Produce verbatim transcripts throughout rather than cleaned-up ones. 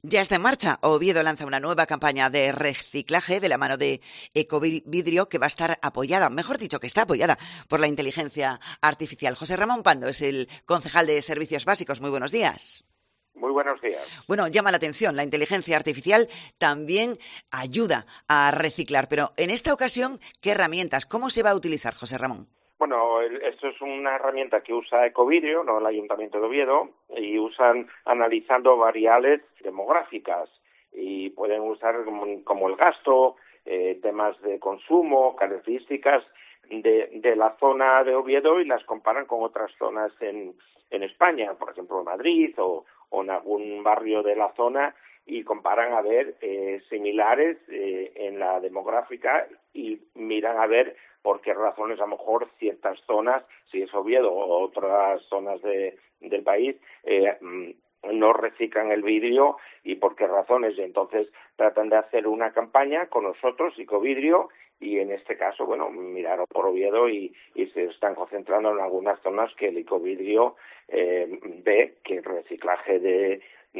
Ya está en marcha. Oviedo lanza una nueva campaña de reciclaje de la mano de Ecovidrio que va a estar apoyada, mejor dicho, que está apoyada por la inteligencia artificial. José Ramón Pando es el concejal de Servicios Básicos. Muy buenos días. Muy buenos días. Bueno, llama la atención, la inteligencia artificial también ayuda a reciclar, pero en esta ocasión, ¿qué herramientas? ¿Cómo se va a utilizar, José Ramón? Bueno, esto es una herramienta que usa Ecovidrio, no el Ayuntamiento de Oviedo, y usan analizando variables demográficas y pueden usar como, como el gasto, eh, temas de consumo, características de, de la zona de Oviedo y las comparan con otras zonas en, en España, por ejemplo en Madrid o, o en algún barrio de la zona, y comparan a ver eh, similares eh, en la demográfica y miran a ver por qué razones a lo mejor ciertas zonas, si es Oviedo o otras zonas de, del país, eh, no reciclan el vidrio y por qué razones. Y entonces tratan de hacer una campaña con nosotros, Ecovidrio, y en este caso, bueno, miraron por Oviedo y, y se están concentrando en algunas zonas que el Ecovidrio eh, ve que el reciclaje de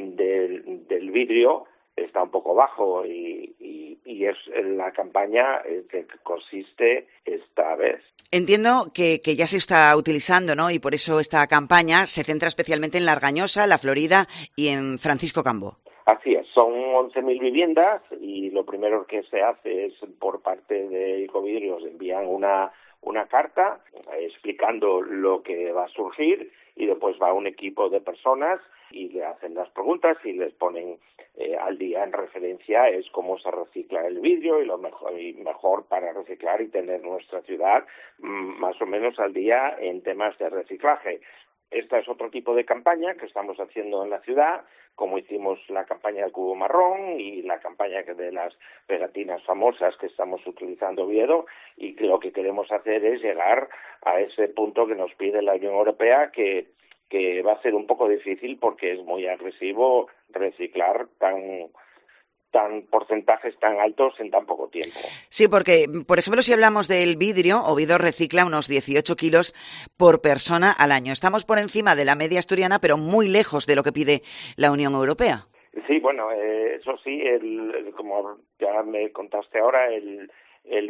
Del, del vidrio está un poco bajo y, y, y es la campaña que consiste esta vez. Entiendo que, que ya se está utilizando, ¿no? Y por eso esta campaña se centra especialmente en La Argañosa, La Florida y en Francisco Cambó. Así es, son once mil viviendas y lo primero que se hace es por parte de Ecovidrio se envían una una carta explicando lo que va a surgir y después va un equipo de personas y le hacen las preguntas y les ponen eh, al día en referencia es cómo se recicla el vidrio y lo mejor y mejor para reciclar y tener nuestra ciudad mmm, más o menos al día en temas de reciclaje. Esta es otro tipo de campaña que estamos haciendo en la ciudad, como hicimos la campaña del cubo marrón y la campaña de las pegatinas famosas que estamos utilizando Oviedo, y que lo que queremos hacer es llegar a ese punto que nos pide la Unión Europea, que, que va a ser un poco difícil porque es muy agresivo reciclar tan... tan porcentajes tan altos en tan poco tiempo. Sí, porque, por ejemplo, si hablamos del vidrio, Oviedo recicla unos dieciocho kilos por persona al año. Estamos por encima de la media asturiana, pero muy lejos de lo que pide la Unión Europea. Sí, bueno, eh, eso sí, el, el, como ya me contaste ahora, el, el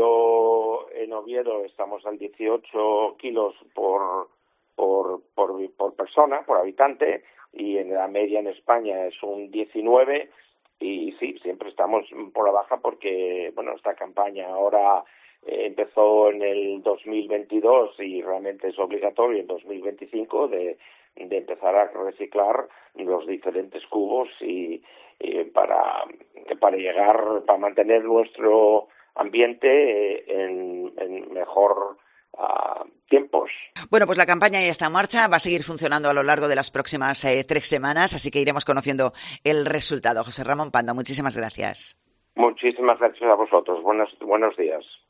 vidrio en Oviedo estamos al dieciocho kilos por, por, por, por persona, por habitante, y en la media en España es un diecinueve. Y sí, siempre estamos por la baja porque, bueno, esta campaña ahora eh, empezó en el dos mil veintidós y realmente es obligatorio en dos mil veinticinco de, de empezar a reciclar los diferentes cubos y, y para, para llegar, para mantener nuestro ambiente eh, en, en mejor Uh, tiempos. Bueno, pues la campaña ya está en marcha, va a seguir funcionando a lo largo de las próximas eh, tres semanas, así que iremos conociendo el resultado. José Ramón Pando, muchísimas gracias. Muchísimas gracias a vosotros. Buenos, buenos días.